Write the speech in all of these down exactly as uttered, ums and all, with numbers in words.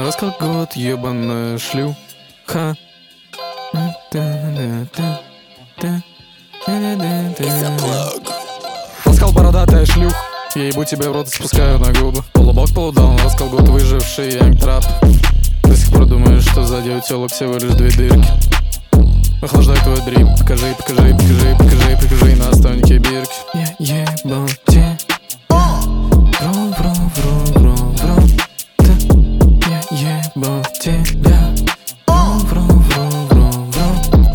Раскал год, ебаная шлюха. Раскал бородатая шлюх. Я ебу тебе в рот и спускаю на губы. Полубок, полудаун, раскал год, выживший янг трап. До сих пор думаешь, что сзади у телок всего лишь две дырки. Охлаждай твой дрип, покажи, покажи, покажи, покажи, покажи на стойнике бирки. Я ебал тебя. Вру, вру, вру, вру, вру. Я ебал тебя. Вру, вру, вру, вру.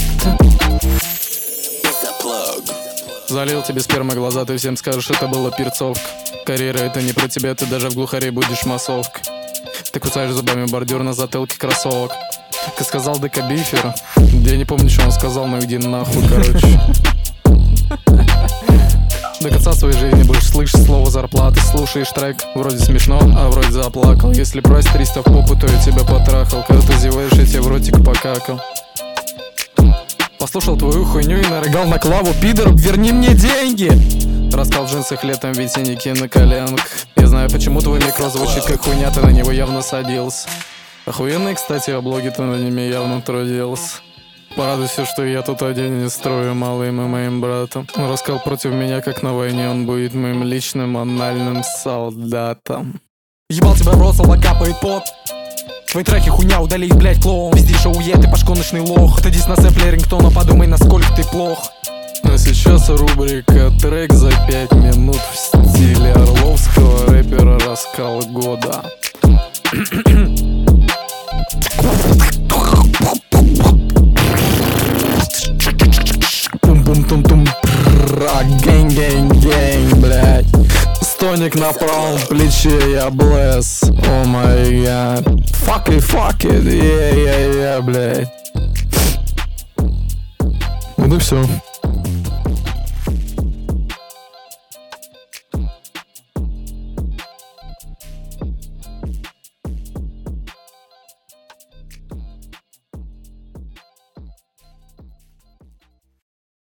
Залил тебе сперма глаза, ты всем скажешь, это была перцовка. Карьера это не про тебя, ты даже в глухаре будешь массовкой. Ты кусаешь зубами бордюр на затылке кроссовок. Как сказал ДК Бифер. Я не помню, что он сказал, но иди нахуй, короче. До конца своей жизни будешь слышать слово зарплаты. Слушаешь трек, вроде смешно, а вроде заплакал. Если брать триста в попу, то я тебя потрахал. Когда ты зеваешь, я тебе в ротик покакал. Послушал твою хуйню и нарыгал на клаву. Пидор, верни мне деньги! Раскал в джинсах летом, ведь синяки на коленках. Я знаю, почему твой микро звучит как хуйня, ты на него явно садился. Охуенные, кстати, облоги, ты на ними явно трудился. Порадуйся, что я тут один не строю малым и моим братом. Он раскал против меня, как на войне, он будет моим личным анальным солдатом. Ебал тебя в рот, соло капает пот. Твои треки хуйня, удали их, блять, клоун. Везде шоуе, ты пашконочный лох. Ты здесь на сэпле рингтона, подумай, насколько ты плох. А сейчас рубрика «Трек за пять минут» в стиле орловского рэпера «Раскал года». Пум-пум-тум-тум. Гэнг-гэнг-гэнг, блядь. Стоник на правом плече, я блэс. О май гад. Fuck it, fuck it, yeah, yeah, yeah, блядь. Вот и все.